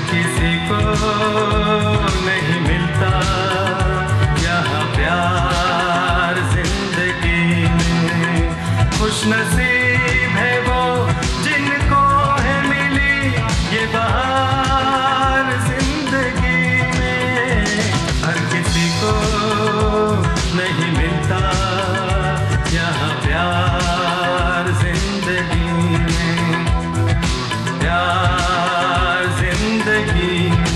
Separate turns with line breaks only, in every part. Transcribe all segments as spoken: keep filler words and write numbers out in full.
किसी को नहीं मिलता यहाँ प्यार जिंदगी में। खुश नसीब है वो जिनको है मिली ये बहार जिंदगी में। हर किसी को नहीं मिलता यहाँ प्यार जिंदगी में, प्यार जिंदगी में।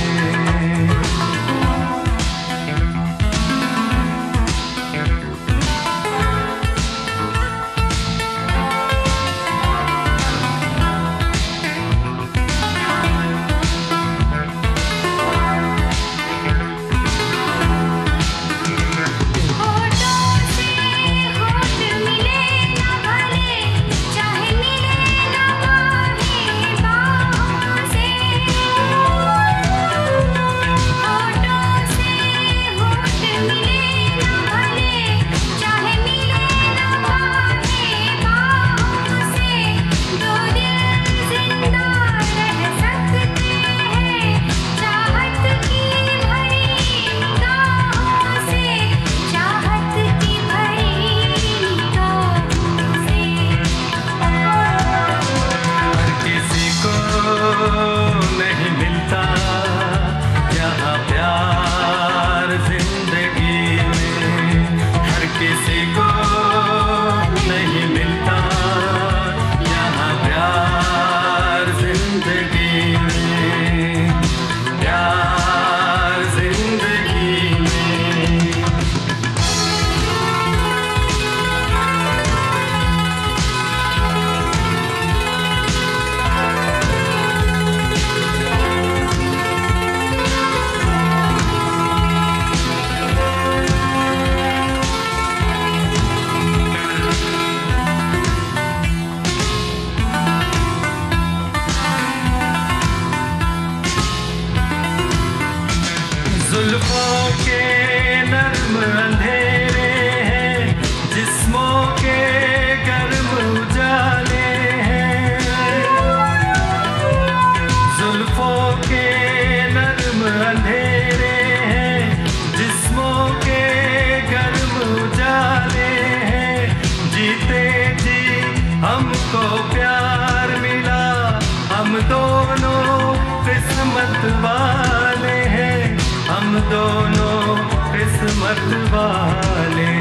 नहीं मिलता यहाँ प्यार जिंदगी में। हर किसी को नहीं मिलता यहाँ प्यार जिंदगी में, प्यार जिंदगी में। जुल्फों के नर्म अंधेरे हैं, जिस्मों के गर्म उजाले हैं। जुल्फों के नर्म अंधेरे हैं, जिस्मों के गर्म उजाले हैं। जीते जी हमको प्यार मिला, हम दोनों किस्मत वाले हैं, हम दोनों किस्मत वाले।